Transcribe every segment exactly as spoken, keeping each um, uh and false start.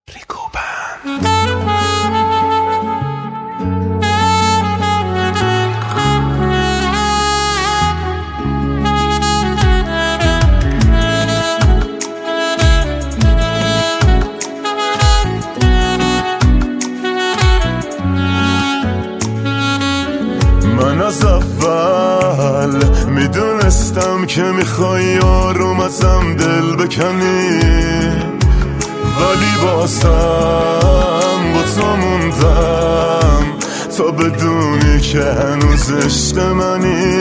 من از اول میدونستم که میخوای یارم ازم دل بکنی، ولی بازم با تو موندم تا بدونی که هنوز عشق منی.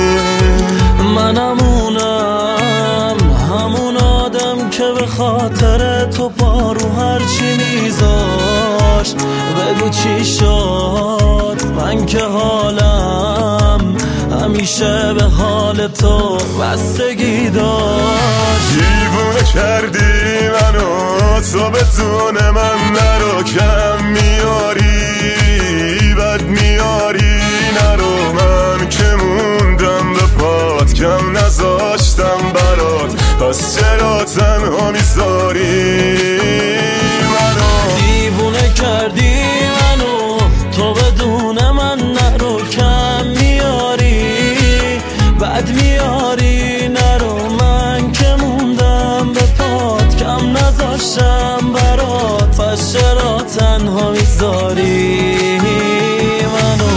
منمونم همون آدم که به خاطر تو پارو هرچی میذاشت. بگو چی شد؟ من که حالم همیشه به حال تو بستگی داشت. دیوونه کردی منو، تو بدون من نرو، کم میاری بد میاری نرو. من که موندم به پات، کم نذاشتم برات، پس چرا تنها میذاری منو؟ دیوونه کردی منو، تو بدون من نرو، کم میاری بد میاری نرو. من که موندم به پات، کم نذاشتم برات، پس چرا تنها میذاری منو؟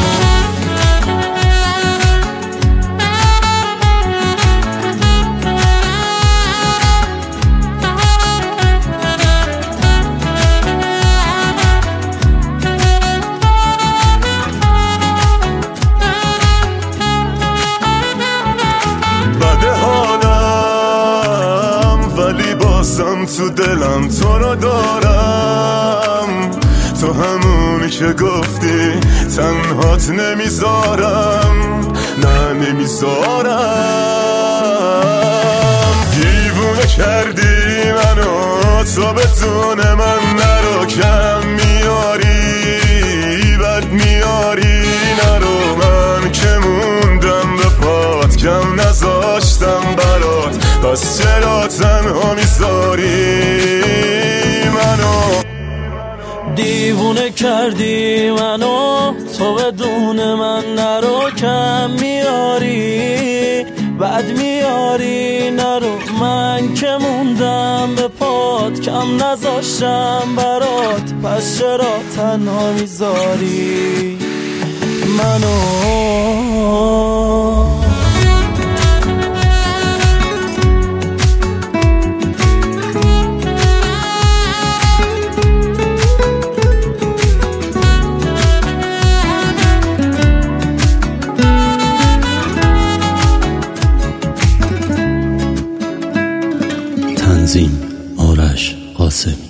بازم تو دلم تو رو دارم، تو همونی که گفتی تنهات نمیذارم، نه نمیذارم. دیوونه کردی منو، تو بدون من نرو، کم میاری بد میاری نرو. من که موندم به پات، کم نذاشتم برات، پس چرا تنها میذاری منو؟ دیوونه کردی منو، تو بدون من نرو، کم میاری بد میاری نرو. من که موندم به پات، کم نذاشتم برات، پس چرا تنها میذاری منو؟ تنظیم آرش قاسمی.